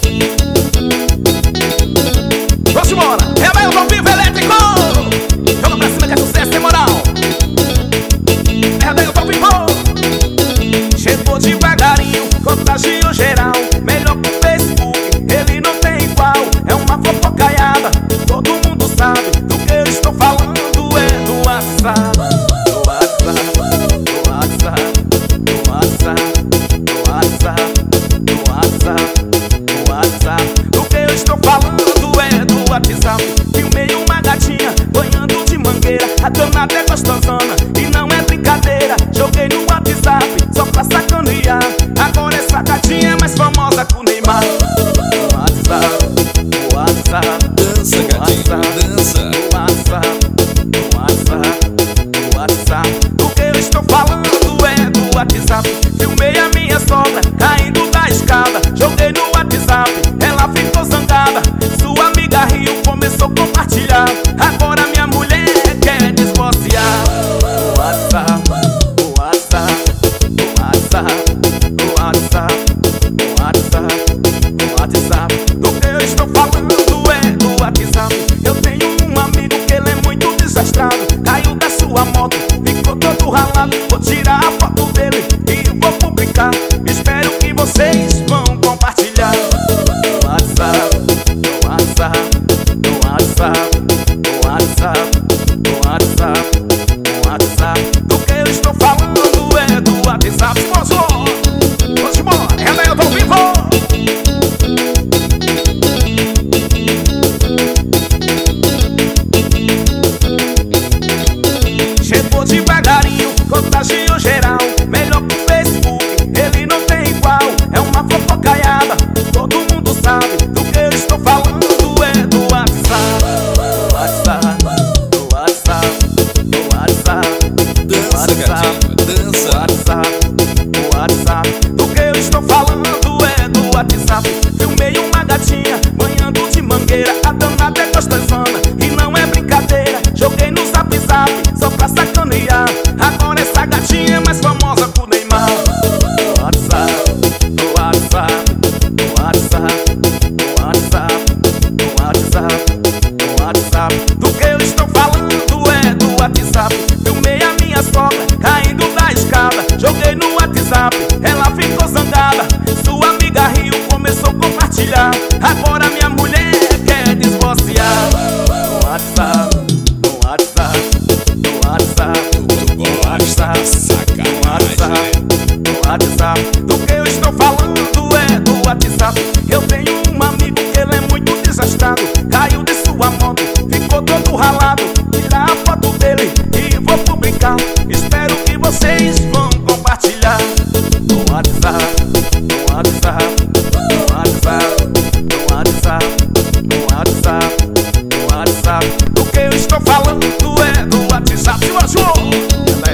Vamos embora, Rebelde ao vivo elétrico. Joga pra cima que é sucesso, sem moral. Rebelde ao vivo. Chegou devagarinho, contagiou geral. Melhor que o Facebook, ele não tem igual. É uma fofocaiada, todo mundo sabe do que eu estou falando. É do WhatsApp, do WhatsApp, do WhatsApp, do WhatsApp, do WhatsApp, do WhatsApp, do WhatsApp. Do que eu estou falando é do WhatsApp. Filmei uma gatinha banhando de mangueira, a dona até gostosona e não é brincadeira. Joguei no WhatsApp só pra sacanear. Agora essa gatinha é mais famosa que o Neymar. Do WhatsApp, do WhatsApp, Dança, gatinho, dança. do WhatsApp, do WhatsApp, do WhatsApp. Do que eu estou falando é do WhatsApp. Filmei a minha sogra caindo da escada, joguei no WhatsApp, ela ficou zangada. Sua amiga riu, começou a compartilhar. Agora minha mulher quer divorciar. Do WhatsApp, do WhatsApp, do WhatsApp, do WhatsApp, do WhatsApp, do WhatsApp. Do que eu estou falando é do WhatsApp. Eu tenho um amigo que ele é muito desastrado, caiu da sua moto, ficou todo ralado. Vou tirar a foto dele e vou publicar. Espero que vocês vão compartilhar. Do WhatsApp, do WhatsApp, do WhatsApp, do WhatsApp, do WhatsApp, do WhatsApp. Do que eu estou falando é do WhatsApp. Vamos embora, Rebelde ao vivo. Chegou devagarinho, contagiou geral. Melhor que o Facebook, ele não tem igual. É uma fofocaiada, todo mundo sabe do que eu estou falando é do WhatsApp. Do WhatsApp, do WhatsApp, do WhatsApp, do Dança, gatinho, dança. do WhatsApp, do WhatsApp. Do que eu estou falando é do WhatsApp. Filmei uma gatinha banhando de mangueira, a danada é gostosona e não é brincadeira. Joguei no Zap Zap só pra sacanear. Agora essa gatinha é mais famosa que o Neymar. Do WhatsApp, do WhatsApp, do WhatsApp, do WhatsApp, do WhatsApp, do WhatsApp. Do que eu estou falando é do WhatsApp. Filmei a minha sogra caindo da escada, joguei no WhatsApp, ela ficou zangada. Sua amiga riu, começou a compartilhar. Agora minha mulher quer divorciar. Do WhatsApp, do WhatsApp, do WhatsApp, Tu gosta, sacanagem. do WhatsApp. Do que eu estou falando é do WhatsApp. Eu tenho um amigo que ele é muito desastrado, caiu de sua moto, ficou todo ralado. Tirar a foto dele e vou publicar. Espero que vocês vão compartilhar. Do WhatsApp, do WhatsApp, do WhatsApp, do WhatsApp, do WhatsApp, do WhatsApp. Do que eu estou falando é do WhatsApp. Se